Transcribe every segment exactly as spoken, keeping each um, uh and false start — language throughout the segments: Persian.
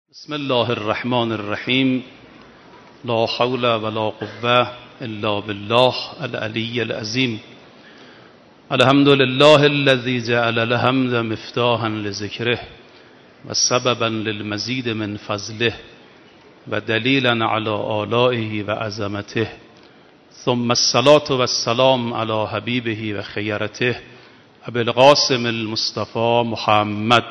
بسم الله الرحمن الرحیم. لا حول ولا قوة الا بالله العلی العظیم. الحمد لله الذي جعل الحمد مفتاحا لذکره و سببا للمزید من فضله و دلیلا علی آلائه و عظمته، ثم الصلاة والسلام علی حبیبه و خیرته ابی القاسم المصطفى محمد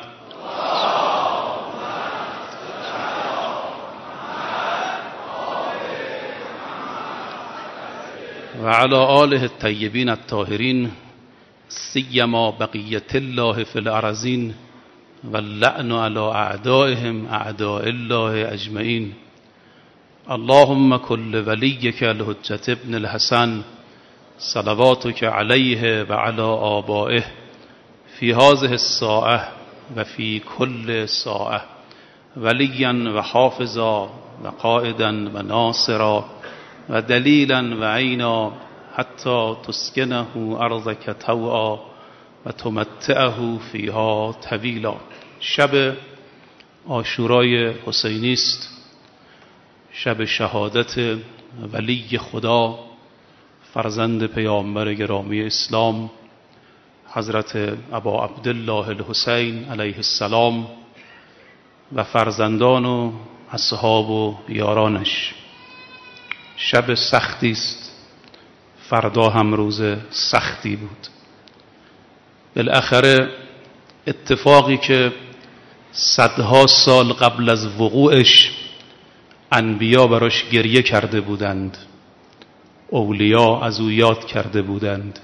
و علی آله الطیبین الطاهرین، سیما بقیة الله فی الارضین و اللعن علی اعدائهم اعداء الله اجمعین. اللهم کل ولیک الحجة ابن الحسن صلواتک علیه و علی آبائه فی هذه الساعة و فی کل ساعة ولیا و حافظا و قائدا و ناصرا و دلیلا و عینا حتی تسکنه ارضک طوعا و تمتعه فیها طویلا. شب عاشورای حسینی است، شب شهادت ولی خدا فرزند پیامبر گرامی اسلام حضرت ابا عبدالله الحسین علیه السلام و فرزندان و اصحاب و یارانش. شب سختی است، فردا هم روز سختی بود. بالاخره اتفاقی که صدها سال قبل از وقوعش انبیا براش گریه کرده بودند، اولیا از او یاد کرده بودند،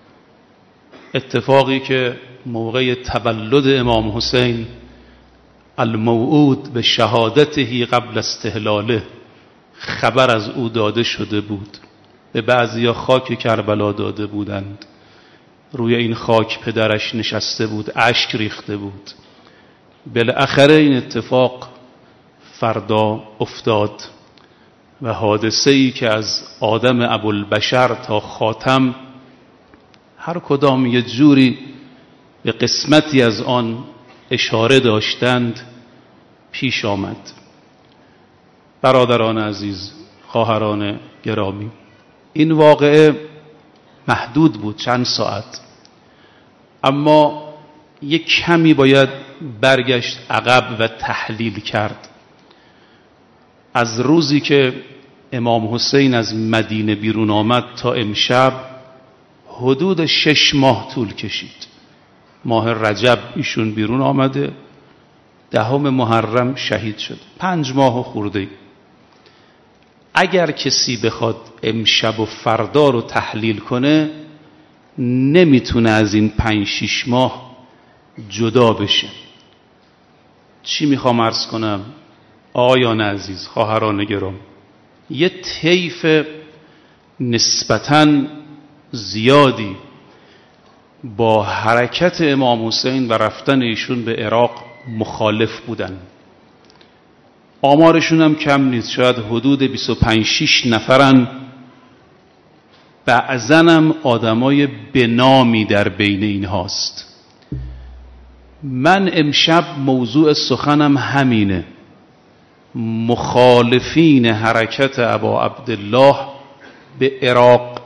اتفاقی که موقع تولد امام حسین الموعود به شهادته قبل استهلاله خبر از او داده شده بود، به بعضیا خاک کربلا داده بودند، روی این خاک پدرش نشسته بود، اشک ریخته بود. بالاخره این اتفاق فردا افتاد و حادثه‌ای که از آدم ابوالبشر تا خاتم هر کدام یه جوری به قسمتی از آن اشاره داشتند پیش آمد. برادران عزیز، خواهران گرامی، این واقعه محدود بود، چند ساعت، اما یک کمی باید برگشت عقب و تحلیل کرد. از روزی که امام حسین از مدینه بیرون آمد تا امشب حدود شش ماه طول کشید. ماه رجب ایشون بیرون آمده، دهم محرم شهید شد، پنج ماه و خورده. اگر کسی بخواد امشب و فردا رو تحلیل کنه نمیتونه از این پنج شیش ماه جدا بشه. چی میخوام عرض کنم؟ آقایان عزیز، خواهران گرام، یه طیف نسبتاً زیادی با حرکت امام حسین و رفتن ایشون به عراق مخالف بودن. آمارشون هم کم نیست، شاید حدود بیست و پنج شش نفرن، بعضن هم آدمای بنامی در بین این هاست. من امشب موضوع سخنم همینه، مخالفین حرکت ابا عبدالله به عراق،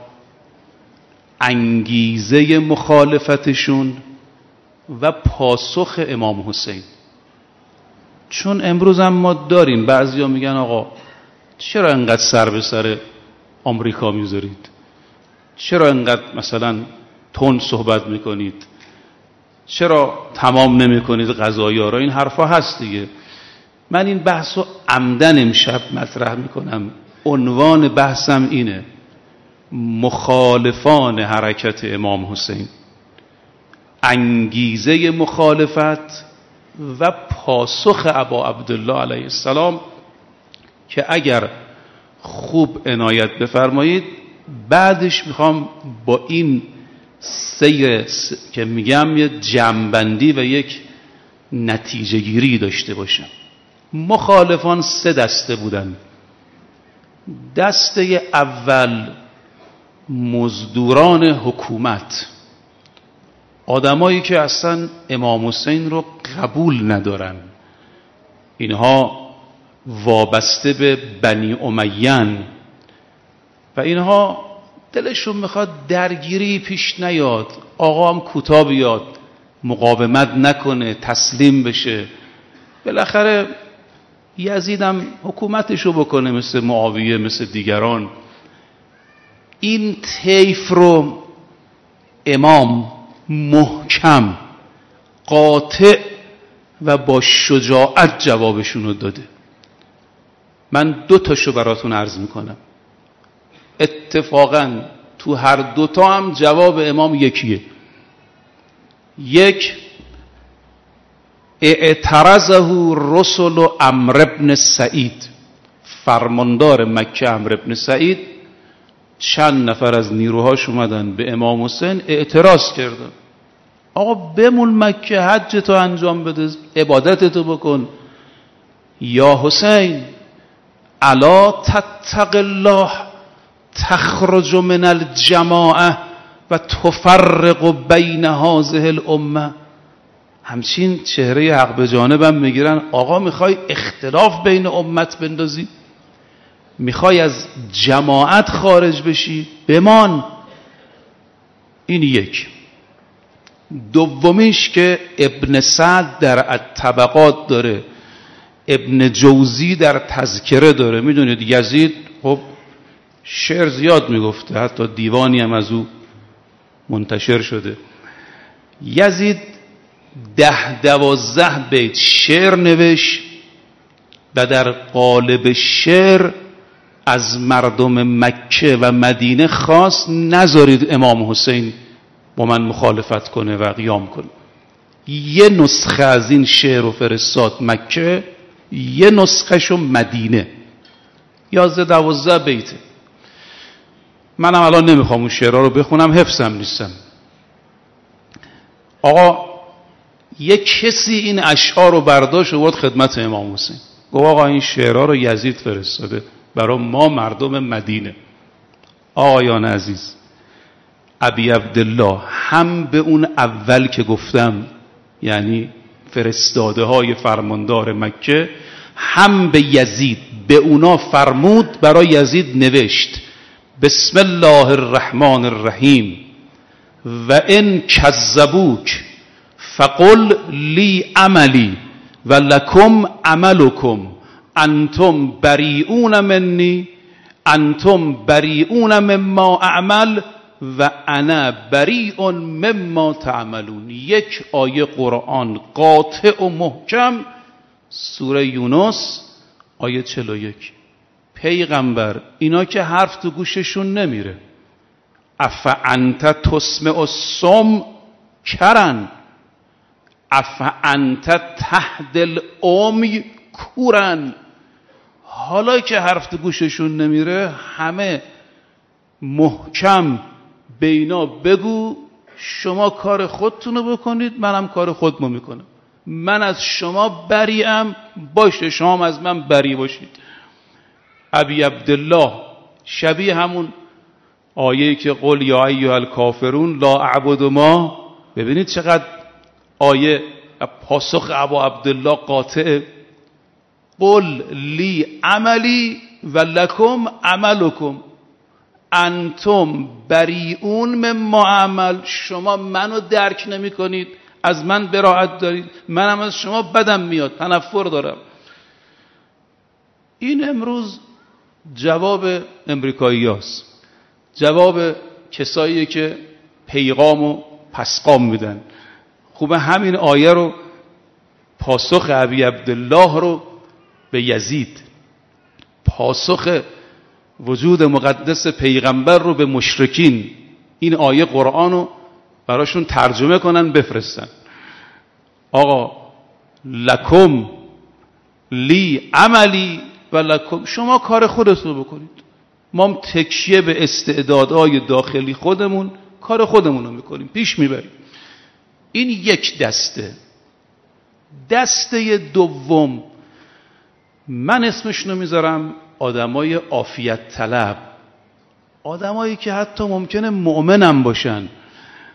انگیزه مخالفتشون و پاسخ امام حسین. چون امروز هم ما داریم بعضیا میگن آقا چرا انقدر سر به سر آمریکا میذارید؟ چرا انقدر مثلا تند صحبت میکنید؟ چرا تمام نمیکنید قضایا را؟ این حرفا هست دیگه. من این بحثو عمدن امشب مطرح میکنم. عنوان بحثم اینه: مخالفان حرکت امام حسین، انگیزه مخالفت و پاسخ ابا عبدالله علیه السلام، که اگر خوب عنایت بفرمایید بعدش میخوام با این سیر که میگم یه جمع‌بندی و یک نتیجه گیری داشته باشم. مخالفان سه دسته بودن. دسته اول مزدوران حکومت، آدمایی که اصلا امام حسین رو قبول ندارن، اینها وابسته به بنی امیه و اینها دلشون میخواد درگیری پیش نیاد، آقا هم کوتاه بیاد، مقاومت نکنه، تسلیم بشه، بالاخره یزید هم حکومتشو بکنه مثل معاویه، مثل دیگران. این طیف رو امام محکم، قاطع و با شجاعت جوابشون رو داده. من دو تاشو براتون عرض میکنم. اتفاقا تو هر دوتا هم جواب امام یکیه. یک، اعترضه رسل عمرو بن سعید، فرماندار مکه عمرو بن سعید، چند نفر از نیروهاش اومدن به امام حسین اعتراض کردن، آقا بمون مکه، حج تو انجام بده، عبادت تو بکن. یا حسین الا تتق الله تخرج من الجماعه و تفرق بین هذه الامه. همچین چهره حق به جانبم میگیرن، آقا میخوای اختلاف بین امت بندازی؟ میخوای از جماعت خارج بشی؟ بمان. این یک. دومیش که ابن سعد در الطبقات داره، ابن جوزی در تذکره داره. میدونید یزید خب شعر زیاد میگفته، حتی دیوانی هم از او منتشر شده. یزید ده دوازده بیت شعر نوشت و در قالب شعر از مردم مکه و مدینه خواست نذارید امام حسین با من مخالفت کنه و قیام کنه. یه نسخه از این شعر رو فرستاد مکه، یه نسخه شو مدینه، یازده دوازده بیته. منم الان نمیخوام اون شعرها رو بخونم، حفظم نیستم. آقا یک کسی این اشعار رو برداشت و برد خدمت امام حسین، گفت آقا این شعرها رو یزید فرستاده برای ما مردم مدینه. آقایان عزیز، ابی عبدالله هم به اون اول که گفتم، یعنی فرستاده های فرماندار مکه، هم به یزید، به اونا فرمود، برای یزید نوشت بسم الله الرحمن الرحیم و ان کذبوک فقل لی عملی و لکم عملکم انتم بریئون منی انتم بریئون مما اعمل و انا بریء مما تعملون. یک آیه قرآن قاطع و محکم، سوره یونس آیه چهل و یک. پیغمبر اینا که حرف تو گوششون نمیره، افانت تسمع الصم کرن افانت تهدی العمی کورن. حالا که حرف تو گوششون نمیره، همه محکم به اینا بگو شما کار خودتونو بکنید، منم کار خودمو میکنم، من از شما بریئم، باشه شما هم از من بری باشید. ابی عبدالله شبیه همون آیه‌ای که قل یا ایها الکافرون لا اعبد ما. ببینید چقدر آیه پاسخ ابا عبدالله قاطع. قل لی عملی و لکم عملکم انتم بریئون مما اعمل. شما منو درک نمی کنید، از من براءت دارید، منم از شما بدم میاد، تنفر دارم. این امروز جواب امریکایی هاست، جواب کسایی که پیغام و پسقام میدن. خوبه همین آیه رو، پاسخ ابی عبدالله رو به یزید، پاسخ وجود مقدس پیغمبر رو به مشرکین، این آیه قرآن رو براشون ترجمه کنن بفرستن. آقا لکم لی عملی و لکم، شما کار خودتون رو بکنید، ما هم تکیه به استعدادهای داخلی خودمون کار خودمون رو میکنیم، پیش میبریم. این یک دسته. دسته دوم، من اسمشون رو میذارم آدمای عافیت طلب، آدمایی که حتی ممکنه مؤمنم باشن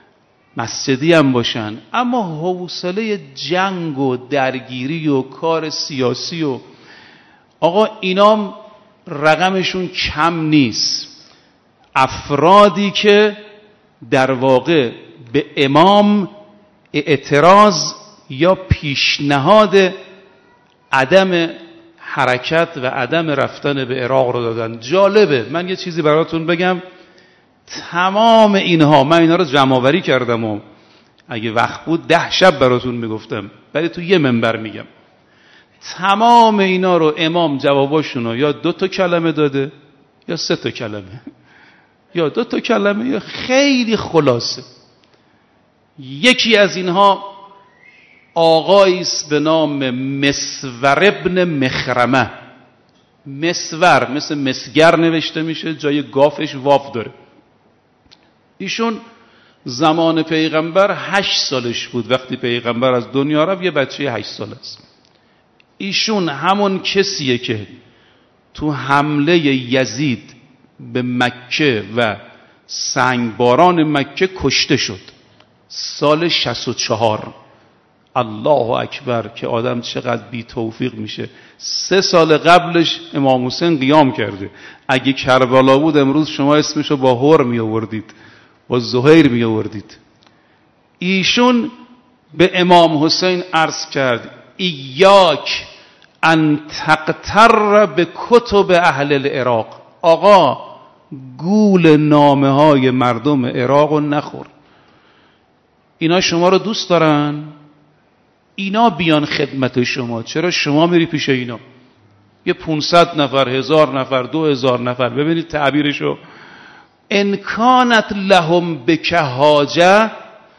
مسجدی هم باشن، اما حوصله جنگ و درگیری و کار سیاسی و آقا اینام رقمشون کم نیست. افرادی که در واقع به امام اعتراض یا پیشنهاد عدم حرکت و عدم رفتن به عراق رو دادن. جالبه، من یه چیزی براتون بگم. تمام اینها، من اینا رو جمع‌آوری کردم و اگه وقت بود ده شب براتون میگفتم، ولی تو یه منبر میگم. تمام اینا رو امام جواباشون رو یا دو تا کلمه داده یا سه تا کلمه یا دو تا کلمه یا خیلی خلاصه. یکی از اینها آقایی است به نام مسور ابن مخرمه. مسور مثل مسگر نوشته میشه، جای گافش واو داره. ایشون زمان پیغمبر هشت سالش بود. وقتی پیغمبر از دنیا رفت یه بچه هشت سال است. ایشون همون کسیه که تو حمله یزید به مکه و سنگباران مکه کشته شد سال شصت و چهار. الله اکبر که آدم چقدر بی توفیق میشه. سه سال قبلش امام حسین قیام کرده. اگه کربلا بود امروز شما اسمشو با هور می آوردید، با زهیر می آوردید. ایشون به امام حسین عرض کرد ایاک ان تقتر به کتب اهل العراق. آقا گول نامه های مردم عراق رو نخور. اینا شما رو دوست دارن، اینا بیان خدمت شما. چرا شما میری پیش اینا؟ یه پونصد نفر، هزار نفر، دو هزار نفر. ببینید تعبیرشو. ان کانت لهم بک حاجه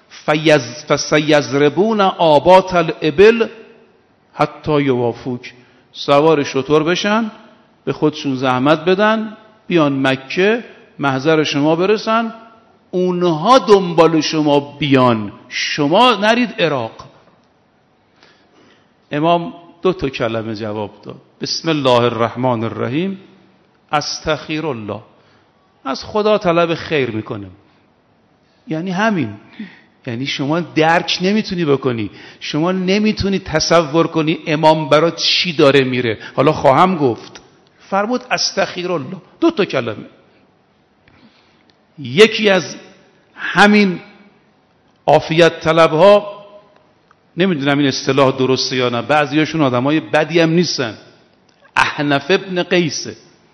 فسیضربون آبات الابل حتی یوافوک. سوار شتر بشن، به خودشون زحمت بدن، بیان مکه محضر شما برسن، اونها دنبال شما بیان، شما نرید عراق. امام دو تا کلمه جواب داد. بسم الله الرحمن الرحیم، استغفر الله. از خدا طلب خیر میکنم. یعنی همین. یعنی شما درک نمیتونی بکنی، شما نمیتونی تصور کنی امام برات چی داره میره. حالا خواهم گفت. فرمود استغفر الله. دو تا کلمه. یکی از همین عافیت طلب ها، نمیدونم این اصطلاح درسته یا نه، بعضیاشون آدمای بدی هم نیستن، احنف ابن قیسه.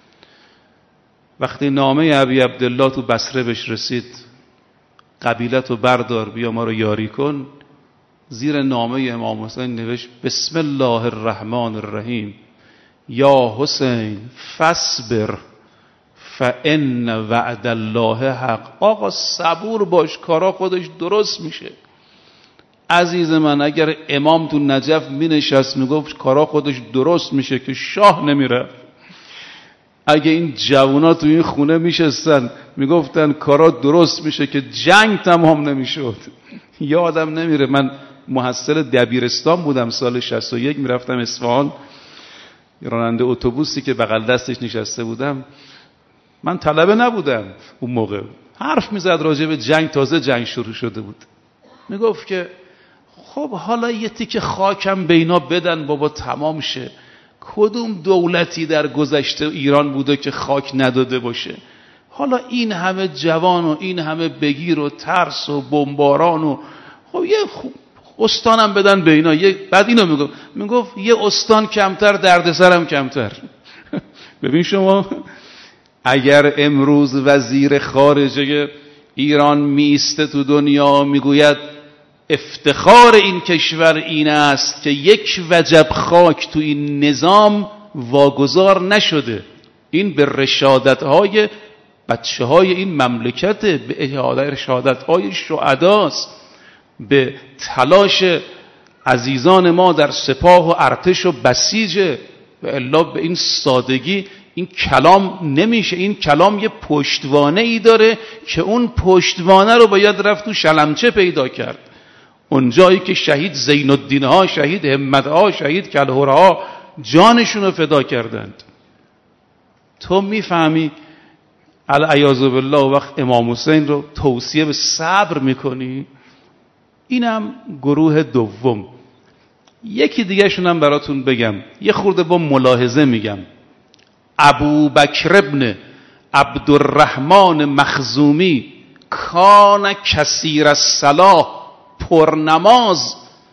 وقتی نامه ابی عبدالله تو بصره بهش رسید، قبیلتو بردار بیا ما رو یاری کن، زیر نامه امام حسین نوشت بسم الله الرحمن الرحیم یا حسین فاصبر فان وعد الله حق. آقا صبور باش، کارا خودش درست میشه. عزیز من، اگر امام تو نجف می نشست می گفت کارا خودش درست میشه که شاه نمیره. اگه این جوونا تو این خونه میشستن میگفتن کارا درست میشه که جنگ تمام نمیشد. یادم نمیره، من محصل دبیرستان بودم سال شصت و یک، میرفتم اصفهان، راننده اتوبوسی که بغل دستش نشسته بودم، من طلبه نبودم اون موقع، حرف میزد راجع به جنگ، تازه جنگ شروع شده بود. میگفت که خب حالا یه تیکه خاکم به اینا بدن بابا تمام شه. کدوم دولتی در گذشته ایران بوده که خاک نداده باشه؟ حالا این همه جوان و این همه بگیر و ترس و بمباران و خب یه استانم بدن به اینا. بعد اینو میگفت میگفت یه استان کمتر دردسرم کمتر. ببین شما اگر امروز وزیر خارجه ایران میسته تو دنیا میگوید افتخار این کشور این است که یک وجب خاک تو این نظام واگذار نشده، این به رشادت‌های بچه‌های این مملکت، به رشادت‌های شهداست، به تلاش عزیزان ما در سپاه و ارتش و بسیج. و الا به این سادگی این کلام نمیشه. این کلام یه پشتوانه ای داره که اون پشتوانه رو باید رفت تو شلمچه پیدا کرد. اون جایی که شهید زین الدین ها، شهید همت ها، شهید کلهر ها جانشون رو فدا کردند. تو میفهمی العیاذ بالله وقت امام حسین رو توصیه به صبر میکنی، اینم گروه دوم. یکی دیگه شونم براتون بگم، یه خورده با ملاحظه میگم. ابوبکر ابن عبدالرحمن مخزومی کان کثیر الصلاة، پرنماز،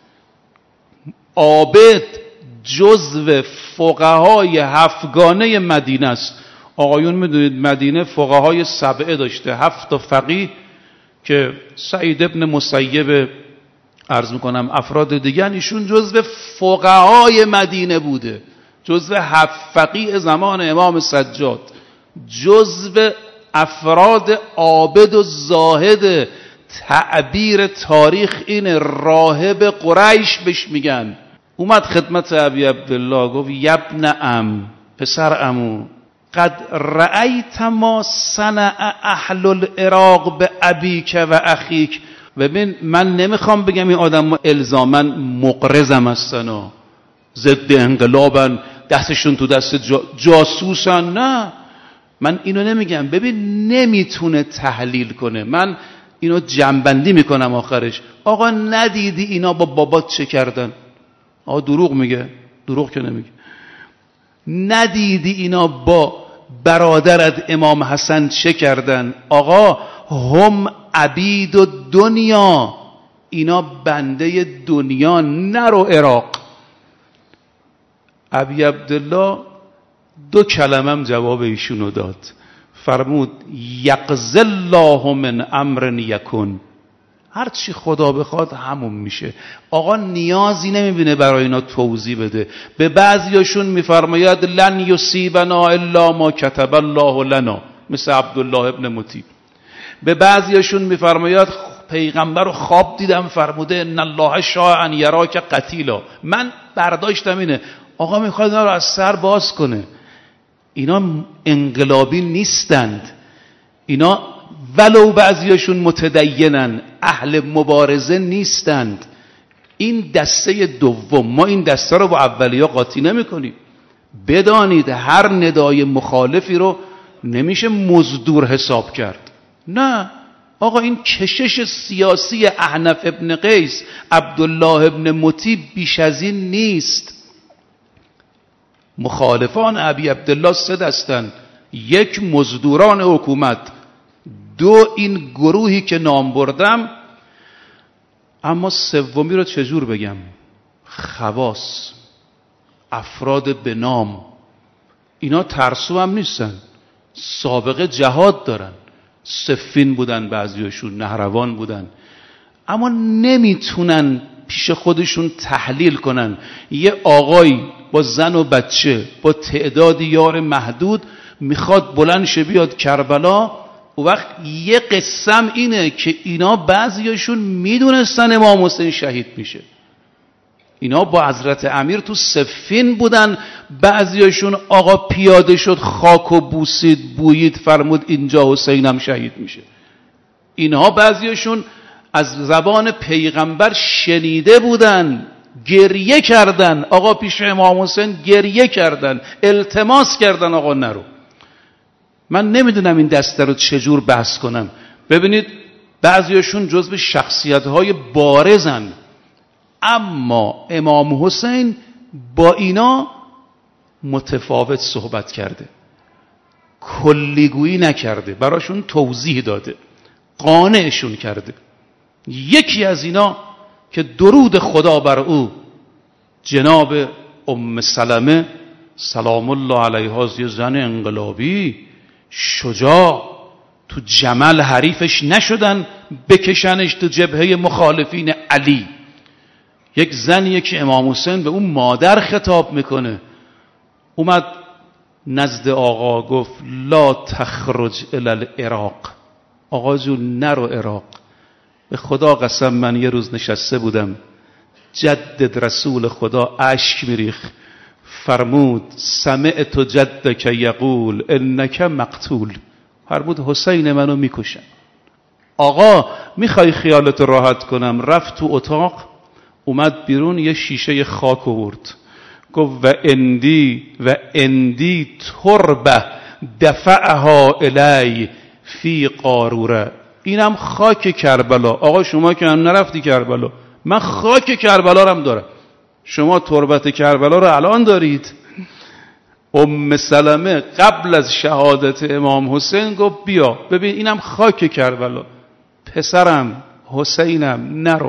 عابد، جزو فقهای هفتگانه مدینه است. آقایون میدونید مدینه فقهای سبعه داشته، هفت تا فقیه که سعید ابن مسیب عرض میکنم افراد دیگر، ایشون جزو فقهای مدینه بوده، جزو هفت فقیه زمان امام سجاد، جزو افراد عابد و زاهد. تعبیر تاریخ این راهب قریش بهش میگن. اومد خدمت ابی عبدالله گفت یبن ام، پسر عمو، قد رأیت ما صنع اهل العراق به ابیک و اخیک. ببین من نمیخوام بگم این آدم الزاما مقرزم هستن و ضد انقلابن، دستشون تو دست جا جاسوسن، نه من اینو نمیگم. ببین نمیتونه تحلیل کنه، من اینو جنبندی میکنم آخرش. آقا ندیدی اینا با بابات چه کردن؟ آقا دروغ میگه؟ دروغ که نمیگه. ندیدی اینا با برادرت امام حسن چه کردن؟ آقا هم عبید و دنیا، اینا بنده دنیا، نرو عراق. ابی عبدالله دو کلمم جواب ایشونو داد، فرمود یقضی الله من امر یکن، هر چی خدا بخواد همون میشه. آقا نیازی نمیبینه برای اینا توضیح بده. به بعضیاشون میفرماید لن یصیبنا الا ما کتب الله لنا، مثل عبدالله ابن مطیع. به بعضیاشون میفرماید پیغمبر رو خواب دیدم فرموده ان الله شاء ان یراک قتیلا. من برداشتم اینه آقا میخواد اینا رو از سر باز کنه. اینا انقلابی نیستند، اینا ولو بعضیاشون متدینن، اهل مبارزه نیستند. این دسته دوم. ما این دسته رو با اولیا قاطی نمی کنیم. بدانید هر ندای مخالفی رو نمیشه مزدور حساب کرد. نه آقا این کشش سیاسی احنف ابن قیس، عبدالله ابن مطیع بیش از این نیست. مخالفان ابی عبدالله سه دستن: یک مزدوران حکومت، دو این گروهی که نام بردم، اما سومی رو چجور بگم؟ خواص، افراد به نام. اینا ترسو هم نیستن، سابقه جهاد دارن، صفین بودن، بعضیشون نهروان بودن، اما نمیتونن پیش خودشون تحلیل کنن. یه آقای با زن و بچه با تعداد یار محدود میخواد بلند شه بیاد کربلا. و وقت یه قسم اینه که اینا بعضیشون میدونستن امام حسین شهید میشه، اینا با حضرت امیر تو صفین بودن، بعضیشون آقا پیاده شد خاک و بوسید بویید فرمود اینجا حسینم شهید میشه. اینها بعضیشون از زبان پیغمبر شنیده بودن، گریه کردن، آقا پیش امام حسین گریه کردن، التماس کردن آقا نرو. من نمیدونم این دسته رو چجور بحث کنم. ببینید بعضیشون جزو شخصیت‌های بارزن، اما امام حسین با اینا متفاوت صحبت کرده، کلیگویی نکرده، براشون توضیح داده، قانعشون کرده. یکی از اینا که درود خدا بر او جناب ام سلمه سلام الله علیها، یه زن انقلابی شجاع، تو جمل حریفش نشدن بکشنش تو جبهه مخالفین علی. یک زنیه که امام حسین به اون مادر خطاب میکنه. اومد نزد آقا گفت لا تخرج الی العراق، آقا جون نرو عراق. به خدا قسم من یه روز نشسته بودم، جدد رسول خدا اشک میریخ، فرمود سمعت جدک یقول انک مقتول، فرمود حسین منو میکشن. آقا میخوای خیالت راحت کنم؟ رفت تو اتاق، اومد بیرون یه شیشه خاک آورد، گفت و اندی و اندی تربه دفعها الی فی قاروره. اینم خاک کربلا. آقا شما که هم نرفتی کربلا، من خاک کربلا رو هم دارم. شما تربت کربلا رو الان دارید. ام سلمه قبل از شهادت امام حسین گفت بیا ببین اینم خاک کربلا، پسرم حسینم نرو.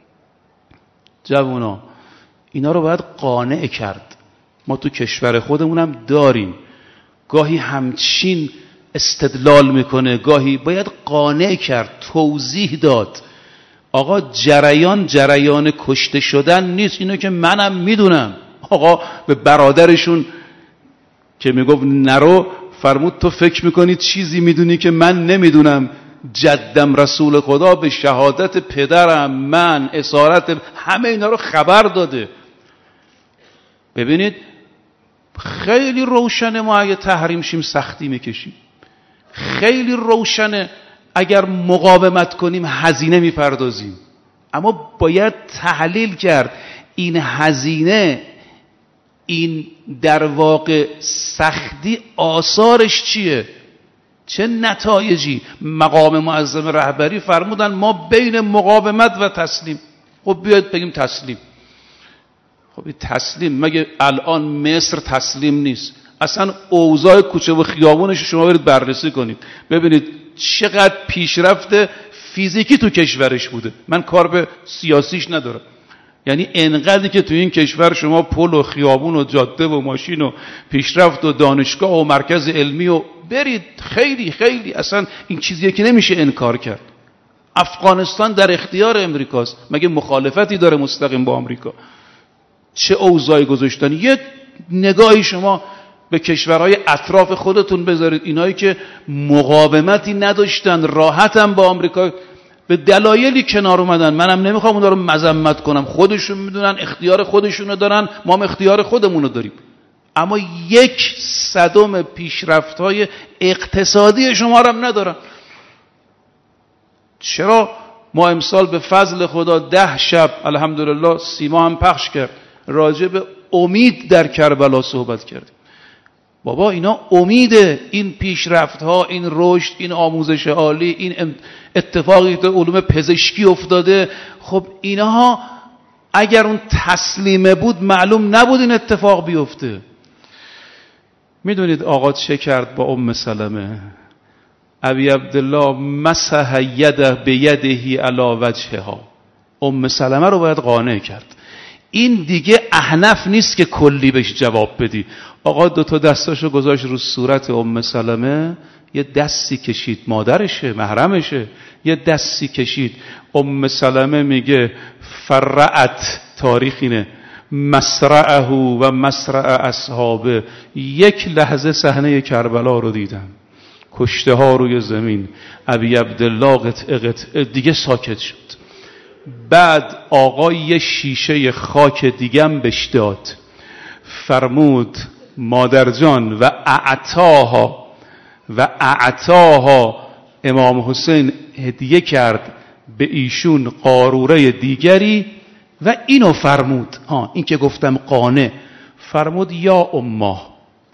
جوونا اینا رو باید قانع کرد. ما تو کشور خودمونم داریم، گاهی همچین استدلال میکنه، گاهی باید قانع کرد، توضیح داد. آقا جریان جریان کشته شدن نیست، اینو که منم میدونم. آقا به برادرشون که میگفت نرو فرمود تو فکر میکنی چیزی میدونی که من نمیدونم؟ جدم رسول خدا به شهادت پدرم، من اسارت همه اینا رو خبر داده. ببینید خیلی روشنه ما اگه تحریم شیم سختی میکشیم، خیلی روشنه اگر مقاومت کنیم هزینه میپردازیم. اما باید تحلیل کرد این هزینه، این در واقع سختی آثارش چیه، چه نتایجی. مقام معظم رهبری فرمودن ما بین مقاومت و تسلیم. خب بیاید بگیم تسلیم. خب این تسلیم مگه الان مصر تسلیم نیست؟ اصلا اوضاع کوچه و خیابونش شما برید بررسی کنید ببینید چقدر پیشرفت فیزیکی تو کشورش بوده. من کار به سیاسیش ندارم، یعنی انقدری که تو این کشور شما پل و خیابون و جاده و ماشین و پیشرفت و دانشگاه و مرکز علمی و برید، خیلی خیلی اصلا این چیزیه که نمیشه انکار کرد. افغانستان در اختیار امریکاست، مگه مخالفتی داره مستقیم با آمریکا؟ چه اوضاعی گذاشتن. یک نگاهی شما به کشورهای اطراف خودتون بذارید، اینایی که مقاومتی نداشتن، راحتم با آمریکا به دلایلی کنار اومدن. منم نمیخوام اونا رو مذمت کنم، خودشون میدونن، اختیار خودشونو دارن، ما هم اختیار خودمونو داریم. اما یک صدم پیشرفت‌های اقتصادی شما رو هم ندارن. چرا ما امسال به فضل خدا ده شب الحمدلله سیما هم پخش کرد راجع به امید در کربلا صحبت کردیم. بابا اینا امیده، این پیشرفت ها، این رشد، این آموزش عالی، این اتفاقی در علوم پزشکی افتاده، خب اینها اگر اون تسلیمه بود معلوم نبود این اتفاق بیفته. میدونید آقا چه کرد با ام سلمه؟ ابی عبدالله مسح یده بیدهی علی وجهها. ام سلمه رو باید قانع کرد. این دیگه احنف نیست که کلی بهش جواب بدی. آقا دو تا دستاشو گذاشت رو صورت ام سلمه، یه دستی کشید، مادرشه، محرمشه، یه دستی کشید. ام سلمه میگه فرعت، تاریخ اینه، مسرعه و مسرع اصحابه. یک لحظه صحنه کربلا رو دیدم، کشته ها روی زمین، ابی عبدالله قطعه قطعه، دیگه ساکت شد. بعد آقا یه شیشه خاک دیگم بهش داد، فرمود مادر جان و اعطاها و اعطاها، امام حسین هدیه کرد به ایشون قاروره دیگری و اینو فرمود، ها این که گفتم قانع، فرمود یا امه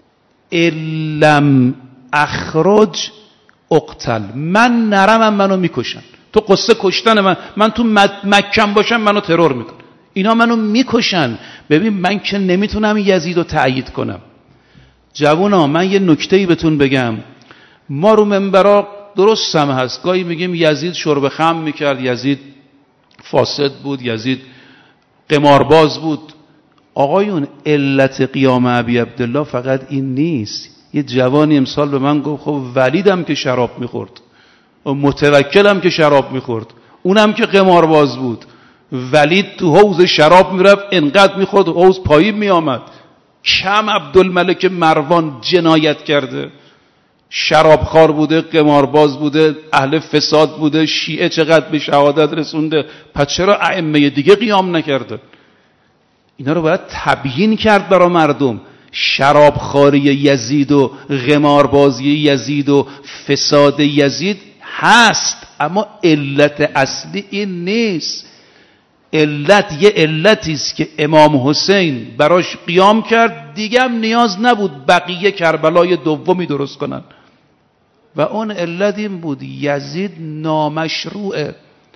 الم اخرج اقتل، من نرمم منو میکشن. تو قصه کشتن من، من تو مکم باشم منو ترور میکن، اینا منو میکشن. ببین من که نمیتونم یزید رو تأیید کنم. جوونا من یه نکته‌ای بهتون بگم، ما رو منبرا درست هم هست گاهی میگیم یزید شرب خمر میکرد، یزید فاسد بود، یزید قمارباز بود. آقایون علت قیام ابی عبدالله فقط این نیست. یه جوانی امسال به من گفت خب ولیدم که شراب میخورد، متوکلم که شراب میخورد، اونم که قمارباز بود. ولید تو حوض شراب میرفت، انقدر میخورد حوض پایین میآمد. کم عبدالملک مروان جنایت کرده، شرابخوار بوده، قمارباز بوده، اهل فساد بوده، شیعه چقدر به شهادت رسونده، پس چرا ائمه دیگه قیام نکرده؟ اینا رو باید تبیین کرد برای مردم. شرابخواری یزید و قماربازی یزید و فساد یزید هست، اما علت اصلی این نیست. علت یه علتی است که امام حسین براش قیام کرد، دیگه هم نیاز نبود بقیه کربلای دومی درست کنن. و اون علت این بود یزید نامشروعه،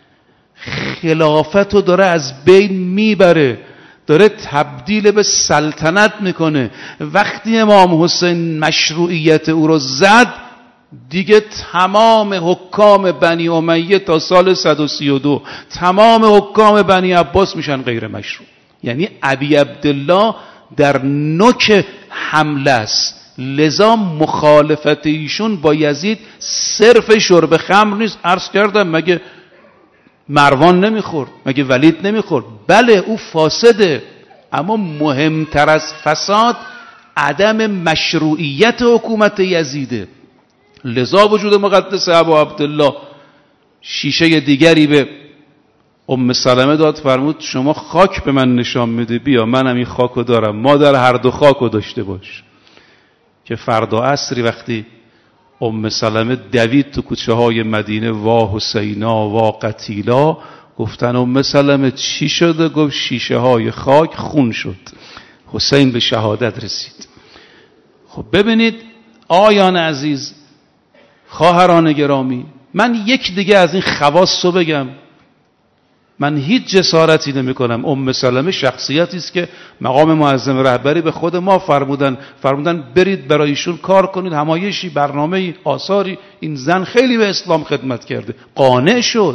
خلافت رو داره از بین میبره، داره تبدیل به سلطنت میکنه. وقتی امام حسین مشروعیت او رو زد دیگه تمام حکام بنی امیه تا سال صد و سی و دو تمام حکام بنی عباس میشن غیر مشروع. یعنی ابی عبدالله در نوک حمله است، لذا مخالفت ایشون با یزید صرف شرب خمر نیست. عرض کردم مگه مروان نمیخورد؟ مگه ولید نمیخورد؟ بله او فاسده، اما مهمتر از فساد عدم مشروعیت حکومت یزیده. لذا وجود مقدس ابا عبدالله شیشه دیگری به ام سلمه داد، فرمود شما خاک به من نشان میده، بیا منم این خاکو دارم، مادر هر دو خاکو داشته باش. که فردا عصری وقتی ام سلمه دوید تو کوچه های مدینه، وا حسینا وا قتیلا، گفتن ام سلمه چی شده؟ گفت شیشه های خاک خون شد، حسین به شهادت رسید. خب ببینید آیان عزیز، خواهران گرامی، من یک دیگه از این خواص رو بگم. من هیچ جسارتی نمی کنم. ام سلمه شخصیتی است که مقام معظم رهبری به خود ما فرمودن فرمودن برید برایشون کار کنید، همایشی، برنامه‌ای، آثاری. این زن خیلی به اسلام خدمت کرده، قانع شد.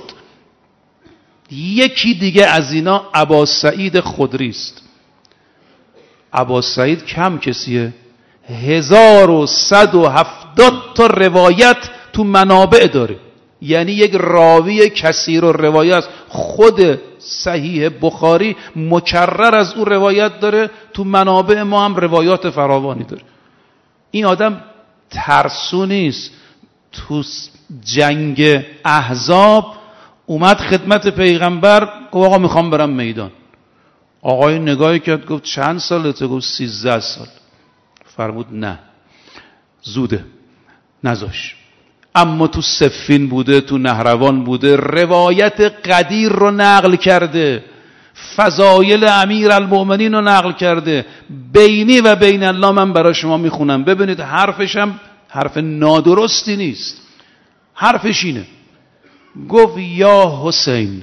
یکی دیگه از اینا ابا سعید خدری است. ابا سعید کم کسیه، هزار و صد و هفتاد تا روایت تو منابع داره، یعنی یک راوی کثیر و روایت. خود صحیح بخاری مکرر از او روایت داره، تو منابع ما هم روایات فراوانی داره. این آدم ترسو نیست. تو جنگ احزاب اومد خدمت پیغمبر، گفت آقا میخوام برم میدان. آقای نگاهی کرد، گفت چند سالته؟ گفت سیزده سال. فرمود نه زوده، نذاش. اما تو صفین بوده، تو نهروان بوده، روایت قدیر رو نقل کرده، فضایل امیر المؤمنین رو نقل کرده. بینی و بین الله من برای شما میخونم، ببینید حرفش هم حرف نادرستی نیست. حرفش اینه، گفت یا حسین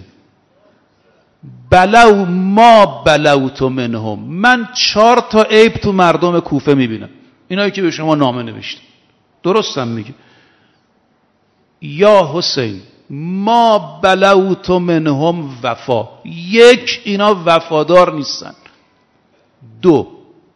بلو ما بلوت منهم، من چهار تا عیب تو مردم کوفه میبینم، اینایی که به شما نامه نوشتم. درستم میگه. یا حسین ما بلوت منهم وفا، یک اینا وفادار نیستن. دو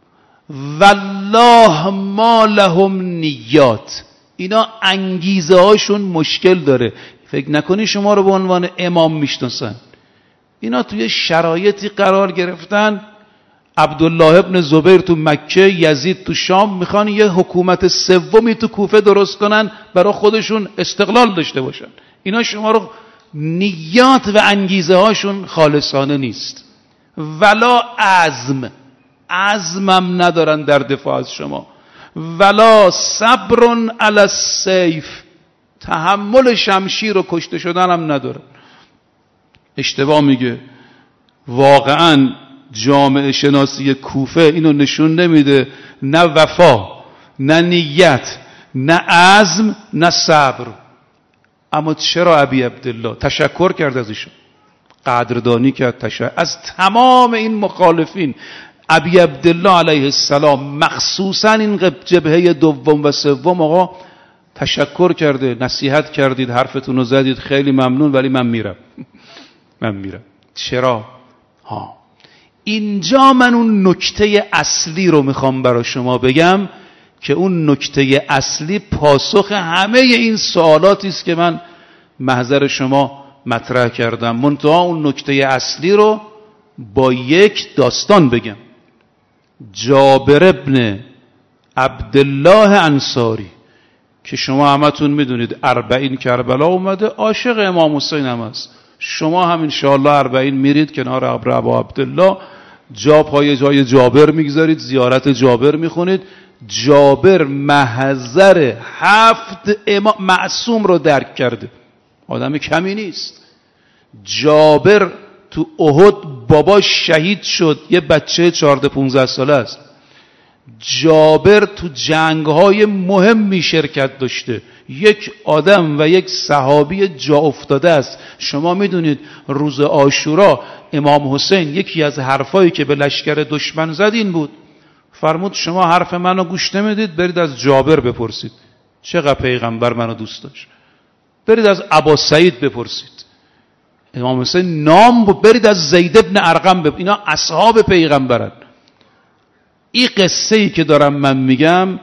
والله ما لهم نیات، اینا انگیزه هاشون مشکل داره. فکر نکنی شما رو به عنوان امام میشناسن. اینا توی شرایطی قرار گرفتن، عبدالله ابن زبیر تو مکه، یزید تو شام، میخوان یه حکومت سومی تو کوفه درست کنن برای خودشون استقلال داشته باشن. اینا شما رو، نیات و انگیزه هاشون خالصانه نیست. ولا عزم، عزمم ندارن در دفاع از شما. ولا صبر علی السیف، تحمل شمشیر و کشته شدن هم ندارن. اشتباه میگه. واقعا جامعه شناسی کوفه اینو نشون نمیده، نه وفا، نه نیت، نه عزم، نه صبر. اما چرا ابی عبدالله تشکر کرد از ایشون، قدردانی کرد، تشکر از تمام این مخالفین. ابی عبدالله علیه السلام مخصوصا این جبهه دوم و سوم، آقا تشکر کرده، نصیحت کردید، حرفتون رو زدید، خیلی ممنون، ولی من میرم. من میرم. چرا؟ ها اینجا من اون نکته اصلی رو میخوام برای شما بگم که اون نکته اصلی پاسخ همه این سوالاتی است که من محضر شما مطرح کردم. منتها اون نکته اصلی رو با یک داستان بگم. جابر ابن عبدالله انصاری که شما همتون میدونید اربعین کربلا اومده، عاشق امام حسین هم است. شما هم انشاءالله اربعین میرید کنار ابا عبدالله، جا پای جای جابر میگذارید، زیارت جابر میخونید. جابر محضر هفت امام معصوم رو درک کرده، آدم کمی نیست. جابر تو احد بابا شهید شد، یه بچه چهارده پونزده ساله است. جابر تو جنگ‌های مهمی شرکت داشته، یک آدم و یک صحابی جا افتاده است. شما میدونید روز عاشورا امام حسین یکی از حرفایی که به لشکر دشمن زد این بود، فرمود شما حرف منو گوش نمیدید، برید از جابر بپرسید چقدر پیغمبر منو دوست داشت، برید از ابا سعید بپرسید. امام حسین نام بود، برید از زید ابن ارقم بپرسید، اینا اصحاب پیغمبرن. این قصه ای که دارم من میگم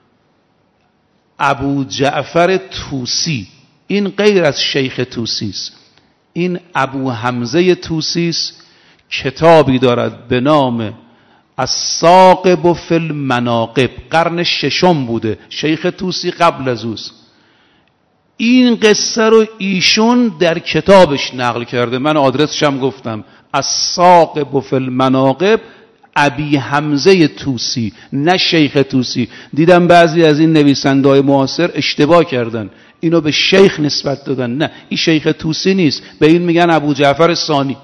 ابو جعفر طوسی، این غیر از شیخ طوسی است، این ابو حمزه طوسی است، کتابی دارد به نام الثاقب فی المناقب، قرن ششم بوده، شیخ طوسی قبل از اوست. این قصه رو ایشون در کتابش نقل کرده، من آدرسش هم گفتم، الثاقب فی المناقب ابی حمزه طوسی، نه شیخ طوسی. دیدم بعضی از این نویسنده‌های معاصر اشتباه کردن، اینو به شیخ نسبت دادن، نه این شیخ طوسی نیست، به این میگن ابو جعفر ثانی.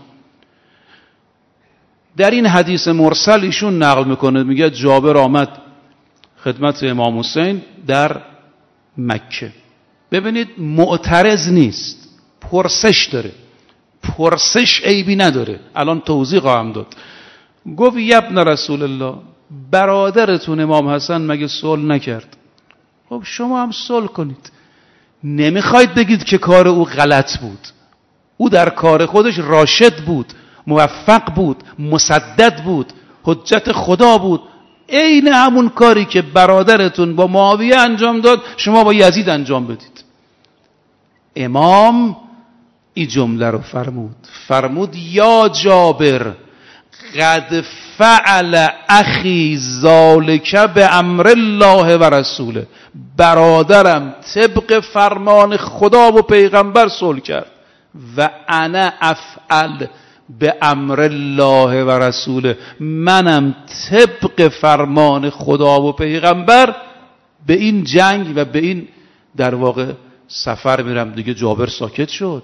در این حدیث مرسل ایشون نقل میکنه، میگه جابر آمد خدمت امام حسین در مکه. ببینید معترض نیست، پرسش داره، پرسش عیبی نداره، الان توضیح خواهم داد. گفت ابن رسول الله، برادرتون امام حسن مگه صلح نکرد؟ خب شما هم صلح کنید. نمیخواید بگید که کار او غلط بود، او در کار خودش راشد بود، موفق بود، مسدد بود، حجت خدا بود. عین همون کاری که برادرتون با معاویه انجام داد شما با یزید انجام بدید. امام این جمله رو فرمود، فرمود یا جابر قد فعل اخی ذالک به امر الله و رسوله، برادرم طبق فرمان خدا و پیغمبر صلح کرد و انا افعل به امر الله و رسوله، منم طبق فرمان خدا و پیغمبر به این جنگ و به این در واقع سفر میرم. دیگه جابر ساکت شد.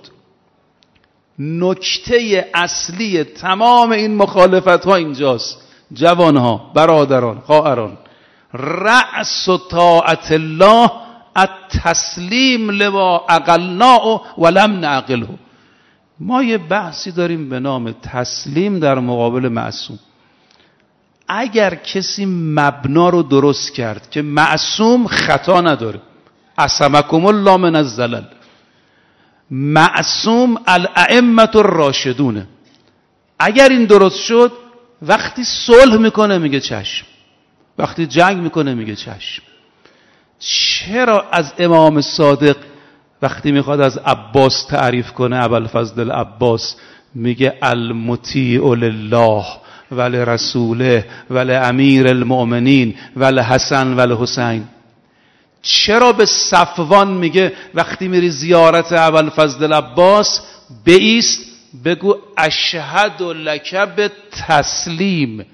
نکته اصلی تمام این مخالفت ها اینجاست، جوان ها، برادران، خواهران، رأس طاعت الله التسلیم لما عقلناه ولم نعقله. ما یه بحثی داریم به نام تسلیم در مقابل معصوم. اگر کسی مبنا رو درست کرد که معصوم خطا نداره، عصمکم الله من الزلل، معصوم الائمه الراشدونه، اگر این درست شد وقتی صلح میکنه میگه چشم، وقتی جنگ میکنه میگه چشم. چرا از امام صادق وقتی میخواد از عباس تعریف کنه، ابوالفضل العباس، میگه المطیع لله ولرسوله ولامیر المؤمنین ولحسن ولحسین؟ چرا به صفوان میگه وقتی میری زیارت ابوالفضل العباس بایست بگو اشهد لک به تسلیم؟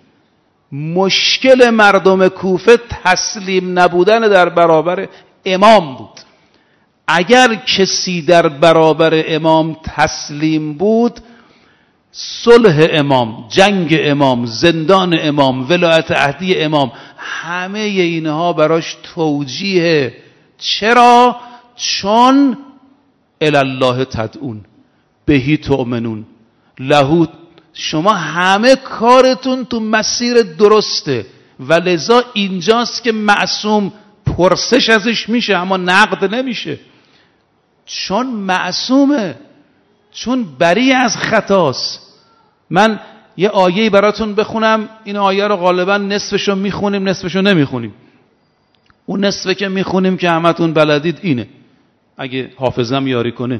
مشکل مردم کوفه تسلیم نبودن در برابر امام بود. اگر کسی در برابر امام تسلیم بود، صلح امام، جنگ امام، زندان امام، ولایت عهدی امام، همه اینها براش توجیه. چرا؟ چون الالله تدعون بهی تؤمنون لهو، شما همه کارتون تو مسیر درسته و لذا اینجاست که معصوم پرسش ازش میشه اما نقد نمیشه، چون معصومه، چون بری از خطاست. من یه آیه‌ای براتون بخونم، این آیه رو غالبا نصفشو میخونیم نصفشو نمیخونیم. اون نصفه که میخونیم که همتون بلدید اینه، اگه حافظم یاری کنه.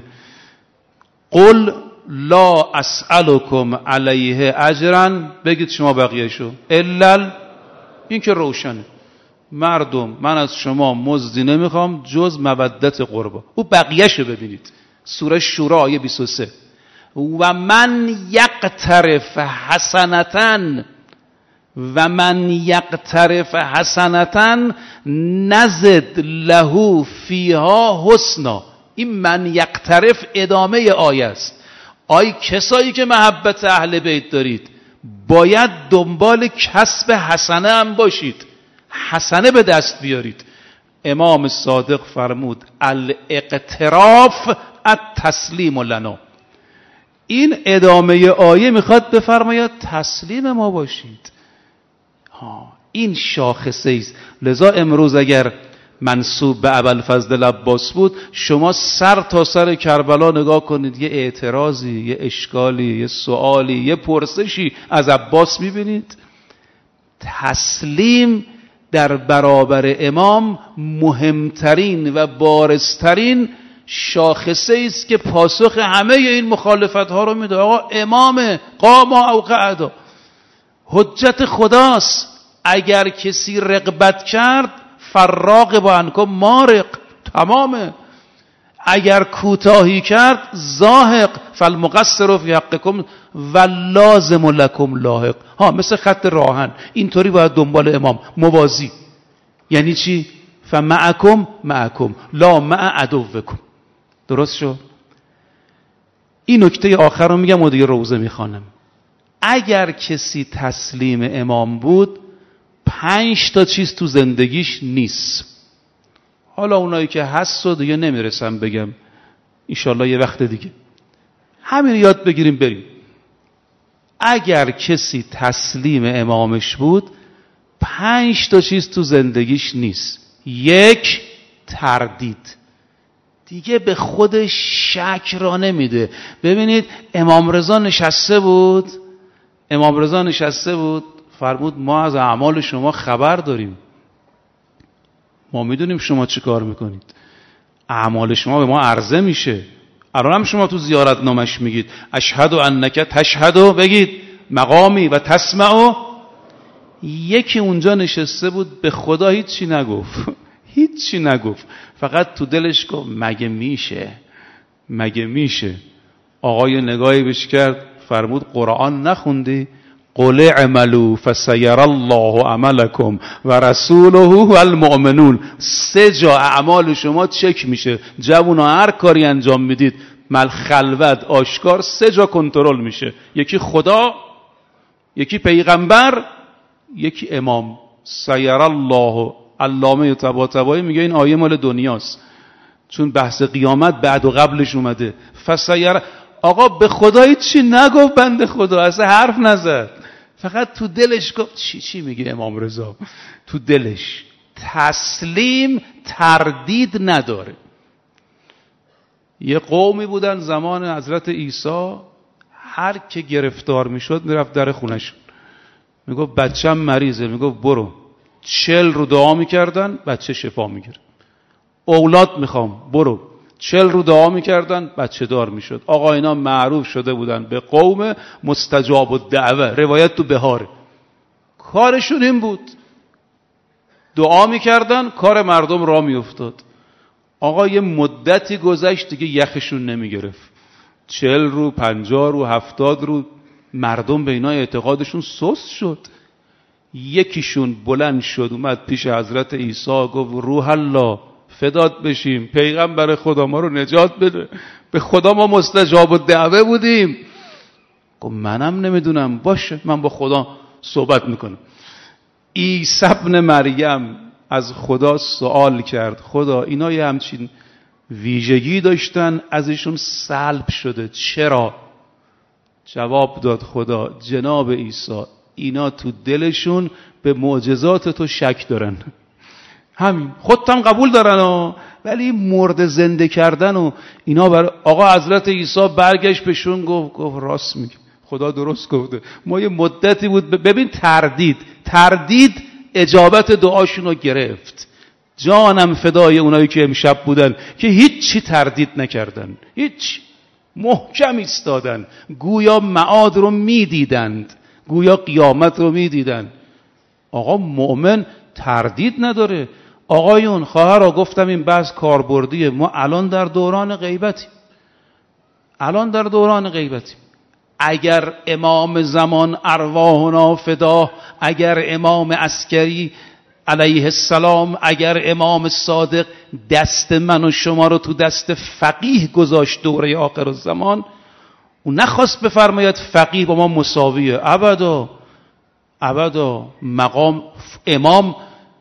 قل لا اسألکم علیه اجرا، بگید شما بقیهشو، الا، این که روشنه، مردم من از شما مزدی نمیخوام جز مودت قربا. او بقیهشو ببینید، سوره شورا آیه بیست و سه، و من یقترف حسنتن و من یقترف حسنتن نزد له فیها حسنا. این من یقترف ادامه آیه است. آی کسایی که محبت اهل بیت دارید باید دنبال کسب حسنه هم باشید، حسنه به دست بیارید. امام صادق فرمود الاقتراف التسلیم لنا. این ادامه آیه میخواد بفرماید تسلیم ما باشید. ها این شاخصه است. لذا امروز اگر منسوب به ابوالفضل عباس بود، شما سر تا سر کربلا نگاه کنید، یه اعتراضی، یه اشکالی، یه سوالی، یه پرسشی از عباس میبینید. تسلیم در برابر امام مهمترین و بارزترین شاخصه است که پاسخ همه این مخالفت ها رو میده. آقا امام قام او قعدا، حجت خداست. اگر کسی رغبت کرد فراغ با انکم مارق، تمامه. اگر کوتاهی کرد زاهق، فالمقصر فی حقکم و لازم لکم لاحق. ها مثل خط راهن اینطوری باید دنبال امام موازی. یعنی چی؟ فمعکم معکم لا مع عدوکم. درست شد؟ این نکته آخر رو میگم و دیگه روزه میخوانم. اگر کسی تسلیم امام بود، پنج تا چیز تو زندگیش نیست. حالا اونایی که هست و دیگه نمیرسم بگم، انشالله یه وقت دیگه. همین یاد بگیریم بریم. اگر کسی تسلیم امامش بود، پنج تا چیز تو زندگیش نیست. یک، تردید. دیگه به خودش شک را نمیده. ببینید امام رضا نشسته بود امام رضا نشسته بود فرمود ما از اعمال شما خبر داریم، ما میدونیم شما چی کار میکنید، اعمال شما به ما عرضه میشه. الان هم شما تو زیارت نامش میگید اشهد انک تشهد، بگید مقامی و تسمع. یکی اونجا نشسته بود به خدا هیچی نگفت هیچی نگفت، فقط تو دلش گفت مگه میشه مگه میشه. آقای نگاهی بهش کرد فرمود قرآن نخوندی؟ قل اعملوا فسیر الله عملکم و رسوله و المؤمنون. سه جا اعمال شما چک میشه. جوونا هر کاری انجام میدید، مل خلوت آشکار، سه جا کنترل میشه. یکی خدا، یکی پیغمبر، یکی امام. سیر الله. علامه طباطبایی میگه این آیه مال دنیاست، چون بحث قیامت بعد و قبلش اومده. فسیر. آقا به خدا هیچی نگفت بنده خدا، اصلا حرف نزد، فقط تو دلش گفت چی چی میگه امام رضا. تو دلش تسلیم، تردید نداره. یه قومی بودن زمان حضرت عیسی، هر که گرفتار میشد میرفت در خونشون، میگفت بچم مریضه، میگفت برو. چل رو دعا میکردن بچه شفا میگیره. اولاد میخوام، برو. چل رو دعا میکردن بچه دار میشد. آقا اینا معروف شده بودن به قوم مستجاب الدعوه. روایت تو بهاره. کارشون این بود، دعا میکردن کار مردم را میافتاد. آقا یه مدتی گذشت دیگه یخشون نمیگرفت. چل رو، پنجاه رو، هفتاد رو، مردم به اینا اعتقادشون سست شد. یکیشون بلند شد اومد پیش حضرت عیسی گفت روح الله فدات بشیم، پیغمبر خدا ما رو نجات بده، به خدا ما مستجاب الدعوه بودیم. گفت منم نمیدونم، باشه من با خدا صحبت میکنم. عیسی ابن مریم از خدا سوال کرد خدا اینا یه همچین ویژگی داشتن ازشون سلب شده، چرا؟ جواب داد خدا جناب عیسی اینا تو دلشون به معجزات تو شک دارن، همین خودت هم قبول دارن و ولی مرد زنده کردن و اینا بر... آقا حضرت عیسی برگشت بهشون گفت گفت راست میگه، خدا درست گفته. ما یه مدتی بود ببین تردید تردید اجابت دعاشون رو گرفت. جانم فدای اونایی که امشب بودن که هیچی تردید نکردن، هیچ، محکم ایستادن، گویا معاد رو میدیدند، گویا قیامت رو میدیدن. آقا مؤمن تردید نداره. آقایون خواهرها گفتم این بحث کاربردیه. ما الان در دوران غیبتیم، الان در دوران غیبتیم. اگر امام زمان ارواحنا فدا، اگر امام عسکری علیه السلام، اگر امام صادق دست من و شما رو تو دست فقیه گذاشت دوره آخر الزمان، او نخواست بفرماید فقیه با ما مساویه، ابدا ابدا. مقام امام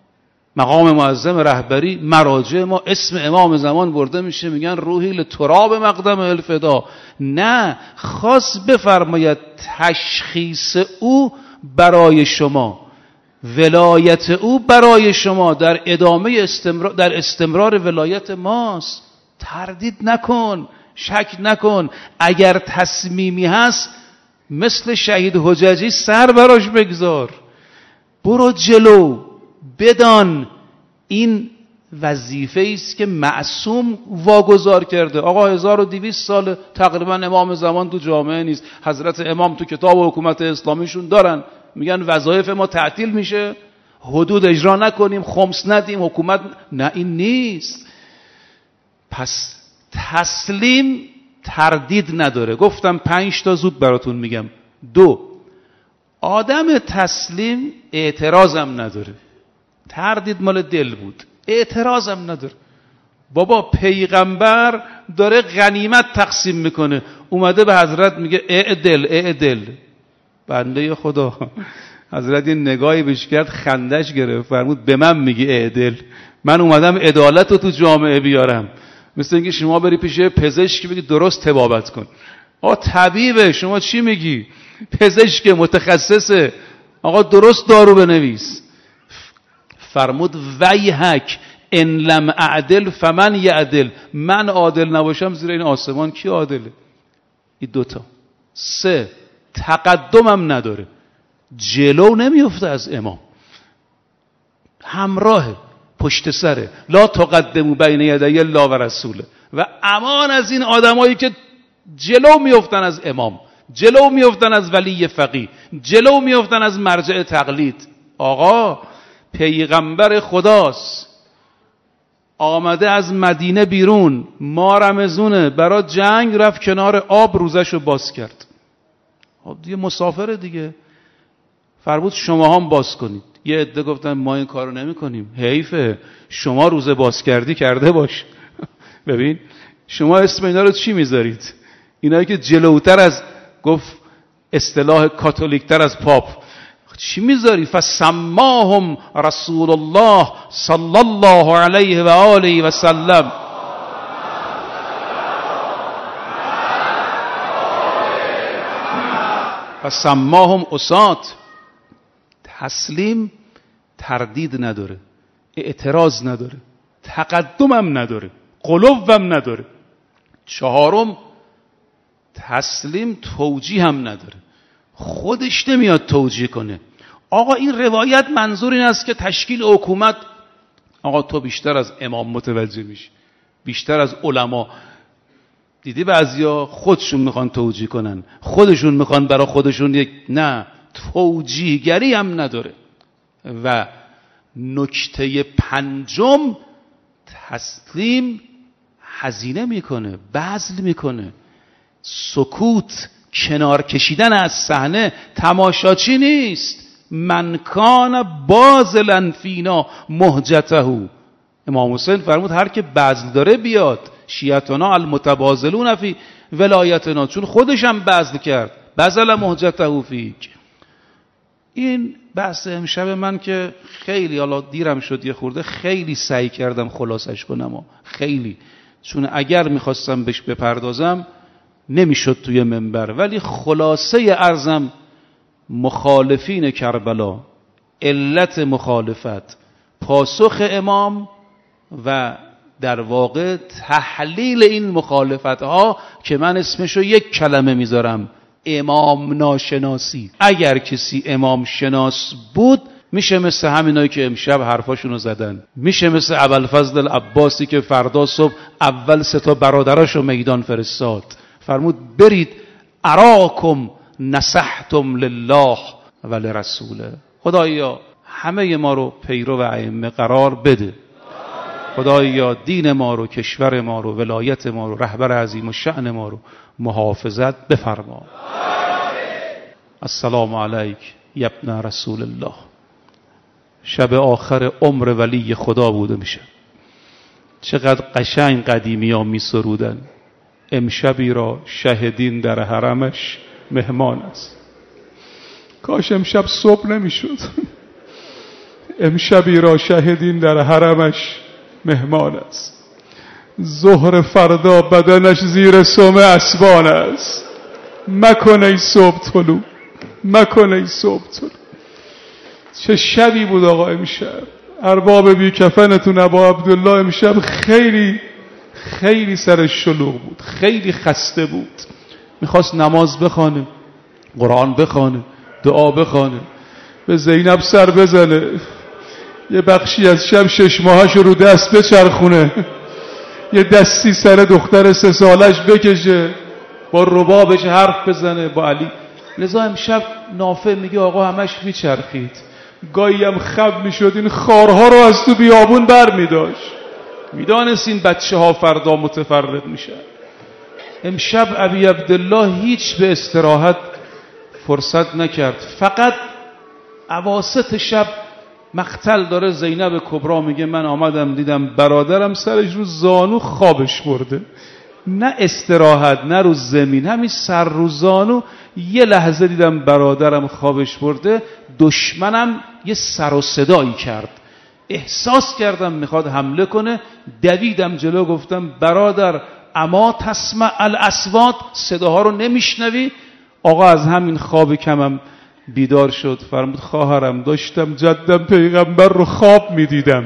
مقام معظم رهبری، مراجع ما اسم امام زمان برده میشه، میگن روحی لتراب مقدم الفدا. نه، خاص بفرماید تشخیص او برای شما، ولایت او برای شما در ادامه استمرار در استمرار ولایت ماست. تردید نکن، شک نکن. اگر تصمیمی هست مثل شهید حججی سر براش بگذار، برو جلو. بدان این وظیفه است که معصوم واگذار کرده. آقا هزار و دویست سال تقریبا امام زمان تو جامعه نیست. حضرت امام تو کتاب حکومت اسلامیشون دارن، میگن وظایف ما تعطیل میشه، حدود اجرا نکنیم، خمس ندیم، حکومت نه. این نیست. پس تسلیم تردید نداره. گفتم پنج تا زود براتون میگم. دو، آدم تسلیم اعتراضم نداره. تردید مال دل بود، اعتراضم نداره. بابا پیغمبر داره غنیمت تقسیم میکنه، اومده به حضرت میگه اعدل اعدل. بنده خدا، حضرت این نگاهی بهش کرد، خندش گرفت، فرمود به من میگی اعدل؟ من اومدم عدالت رو تو جامعه بیارم. مثل اینکه شما بری پیش پزشک بگی درست طبابت کن. آقا طبیبه، شما چی میگی؟ پزشک متخصصه، آقا درست دارو بنویس. فرمود ویحک ان لم اعدل فمن یعدل. من عادل نباشم زیر این آسمان کی عادله؟ این دوتا. سه، تقدمم نداره، جلو نمیفته از امام، همراهه، پشت سره. لا تقدموا بین یدی الله و رسوله. و امان از این آدمایی که جلو میفتن از امام، جلو میفتن از ولی فقیه، جلو میفتن از مرجع تقلید. آقا پیغمبر خداست، آمده از مدینه بیرون، ما رمزونه، برای جنگ رفت کنار آب، روزشو باز کرد. خب دیگه مسافره دیگه. فرمود شما هم باز کنید. یه عده گفتن ما این کارو نمی کنیم. حیفه، شما روزه باز کردی کرده باش. ببین شما اسم اینا رو چی میذارید؟ اینایی که جلوتر از، گفت اصطلاح کاتولیکتر از پاپ، چی میذاری؟ فسماهم رسول الله صلی الله علیه و آله و سلم. فسماهم اسات. تسلیم تردید نداره، اعتراض نداره، تقدمم نداره، قلوبم نداره. چهارم، تسلیم توجیه هم نداره، خودش نمیاد توجیه کنه. آقا این روایت منظور این است که تشکیل حکومت، آقا تو بیشتر از امام متوجه میشی، بیشتر از علما. دیدی بعضیا خودشون میخوان توجیه کنن، خودشون میخوان برای خودشون یک، نه، توجیهگری هم نداره. و نکته پنجم، تسلیم هزینه میکنه، بذل میکنه. سکوت، کنار کشیدن از صحنه، تماشاچی نیست. من کان باذلا فینا مهجته. امام حسین فرمود هر که بذل داره بیاد. شیعتنا المتبازلون فی ولایتنا، چون خودش هم بذل کرد. بذل مهجته فیک. این بحث امشب من که خیلی، حالا دیرم شد یه خورده، خیلی سعی کردم خلاصش کنم، خیلی، چون اگر میخواستم بهش بپردازم نمیشد توی منبر. ولی خلاصه عرضم، مخالفین کربلا، علت مخالفت، پاسخ امام و در واقع تحلیل این مخالفت ها که من اسمشو یک کلمه میذارم، امام ناشناسی. اگر کسی امام شناس بود میشه مثل همینایی که امشب حرفاشونو زدن، میشه مثل ابوالفضل العباسی که فردا صبح اول سه تا برادراشو میدان فرستاد، فرمود برید اراکم نصحتم لله و لرسوله. خدایا همه ما رو پیرو و ائمه قرار بده. خدایا دین ما رو، کشور ما رو، ولایت ما رو، رهبر عظیم و شأن ما رو محافظت بفرما. السلام علیک یا ابن رسول الله. شب آخر عمر ولی خدا بوده میشه. چقدر قشنگ قدیمی ها می سرودن. امشبی را شهدین در حرمش مهمان است. کاش امشب صبح نمی شد. امشبی را شهدین در حرمش مهمان است، ظهر فردا بدنش زیر سم اسبان است. مکن ای صبح طلوع، مکن ای صبح طلوع. چه شبی بود آقا امشب. ارباب بی کفنتون ابا عبدالله امشب خیلی خیلی سرش شلوغ بود، خیلی خسته بود. میخواست نماز بخوانه، قرآن بخوانه، دعا بخوانه، به زینب سر بزنه، یه بخشی از شب شش ماهش رو دست بچرخونه، یه دستی سر دختر سه سالش بکشه، با ربابش حرف بزنه با علی. لذا امشب نافع میگه آقا همش میچرخید، گاهی هم خب میشد این خارها رو از تو بیابون بر میداشت. میدانست این بچه ها فردا متفرق میشن. امشب ابی عبدالله هیچ به استراحت فرصت نکرد. فقط اواسط شب مقتل داره زینب کبرا میگه من آمدم دیدم برادرم سرش رو زانو خوابش برده، نه استراحت نه رو زمین، همین سر رو زانو. یه لحظه دیدم برادرم خوابش برده، دشمنم یه سر و صدایی کرد، احساس کردم میخواد حمله کنه، دویدم جلو، گفتم برادر اما تسمع الاصوات، صداها رو نمیشنوی؟ آقا از همین خواب کمم بیدار شد، فرمود خواهرم داشتم جدم پیغمبر رو خواب میدیدم،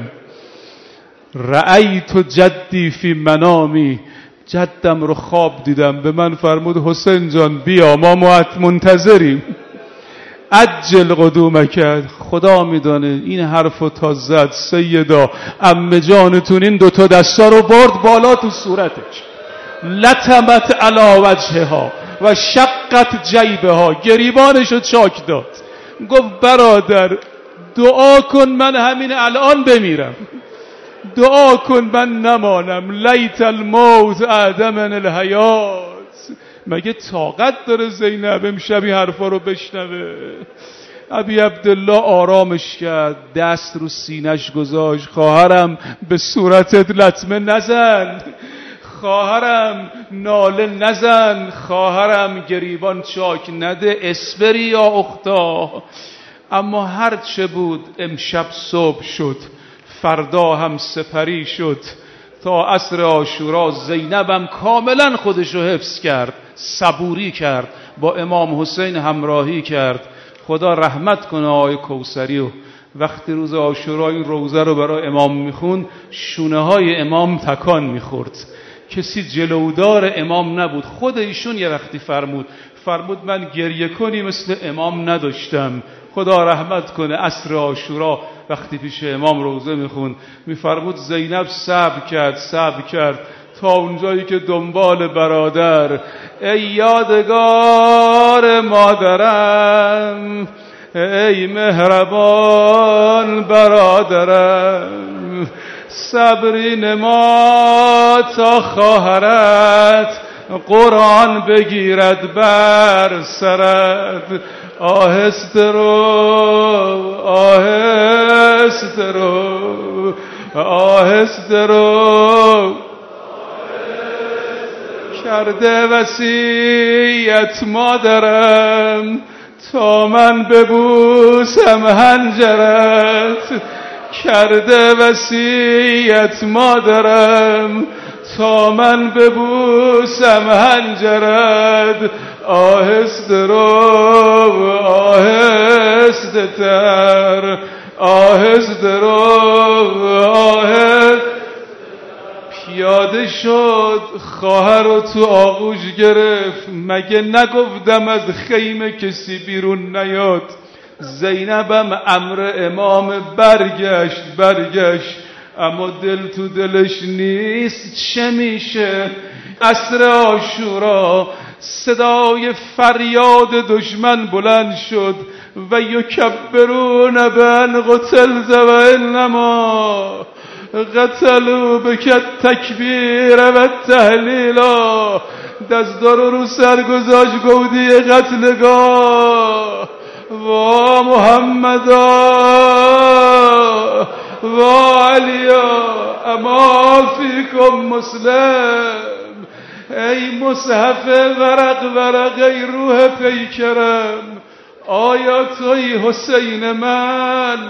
رأیت جدی فی منامی، جدم رو خواب دیدم. به من فرمود حسین جان بیا ما منتظریم، عجل قدومه کرد. خدا میدانه این حرفو تا زد سیدا عمه جانتون این دوتا دستا رو برد بالا تو صورتش، لطمت علی وجهها و شقت جیبها، گریبانشو چاک داد. گفت برادر دعا کن من همین الان بمیرم، دعا کن من نمانم، لیت الموت اعدمن الحیات. مگه طاقت داره زینب امشب این حرفا رو بشنوه؟ ابی عبدالله آرامش کرد، دست رو سینش گذاشت، خواهرم به صورتت لطمه نزن، خواهرم ناله نزن، خواهرم گریبان چاک نده، اسبری یا اختا. اما هر چه بود امشب صبح شد، فردا هم سپری شد. تا عصر عاشورا زینبم کاملا خودشو حفظ کرد، صبوری کرد، با امام حسین همراهی کرد. خدا رحمت کنه آقای کوثری، و وقتی روز عاشورا این روزه رو برای امام میخوند شونه های امام تکان میخورد، کسی جلودار امام نبود. خود ایشون یه وقتی فرمود فرمود من گریه کنی مثل امام نداشتم. خدا رحمت کنه عصر عاشورا وقتی پیش امام روزه میخوند میفرمود زینب صبر کرد صبر کرد تا اونجایی که دنبال برادر، ای یادگار مادرم، ای مهربان برادرم، صبری نما تا خواهرت قرآن بگیرد بر سرت. آهسته رو آهسته رو آهسته رو کرده وصیت مادرم تا من ببوسم هنجرت، کرده وصیت مادرم تا من ببوسم هنجرت. آهسته رو آهسته تر آهسته رو آهسته. پیاده شد خواهر رو تو آغوش گرفت، مگه نگفتم از خیمه کسی بیرون نیاد؟ زینبم امر امام برگشت برگشت، اما دل تو دلش نیست. چه میشه؟ عصر عاشورا صدای فریاد دشمن بلند شد، و یکبرون بان قتلت و انما قتلوا بک تکبیر و تهلیلا. دست دارو رو سر گذاشت گودی قتلگاه. و محمدا و علیا اما فیکم مسلم. ای مصحف ورق ورق، ای روح پیکرم، آیا توی حسین من؟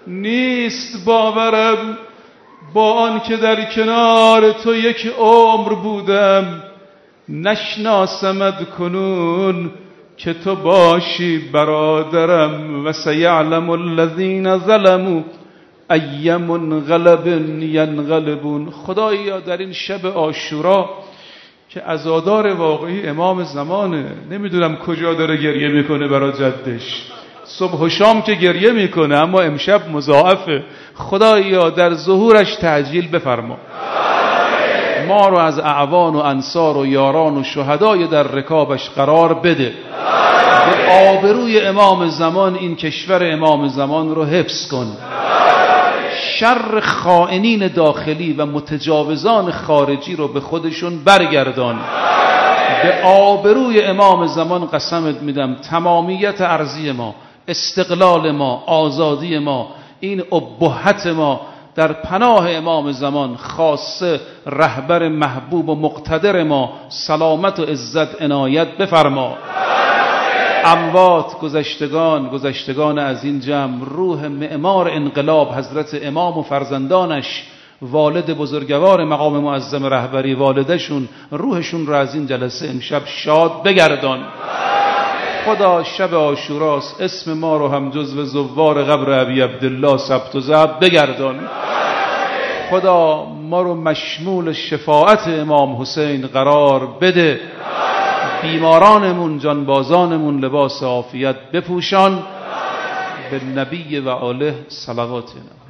نیست باورم با آن که در کنار تو یک عمر بودم نشناسمت کنون که تو باشی برادرم. و سیعلم الذین ظلموا ای منقلب ینقلبون. خدایا در این شب عاشورا که عزادار واقعی امام زمانه، نمیدونم کجا داره گریه میکنه برای جدش، صبح و شام که گریه میکنه اما امشب مضاعفه. خدایا در ظهورش تعجیل بفرما، ما رو از اعوان و انصار و یاران و شهدای در رکابش قرار بده. به آبروی امام زمان این کشور امام زمان رو حفظ کن. شر خائنین داخلی و متجاوزان خارجی رو به خودشون برگردان. به آبروی امام زمان قسمت میدم تمامیت ارضی ما، استقلال ما، آزادی ما، این ابهت ما در پناه امام زمان، خاصه رهبر محبوب و مقتدر ما، سلامت و عزت عنایت بفرما. اموات، گذشتگان گذشتگان از این جمع، روح معمار انقلاب حضرت امام و فرزندانش، والد بزرگوار مقام معظم رهبری، والدشون، روحشون رو از این جلسه امشب شاد بگردان. خدا شب عاشوراست، اسم ما رو هم جزو زوار قبر ابی عبدالله ثبت و ضبط بگردان. خدا ما رو مشمول شفاعت امام حسین قرار بده. بیمارانمون، جانبازانمون لباس عافیت بپوشان. به نبی و آله صلوات.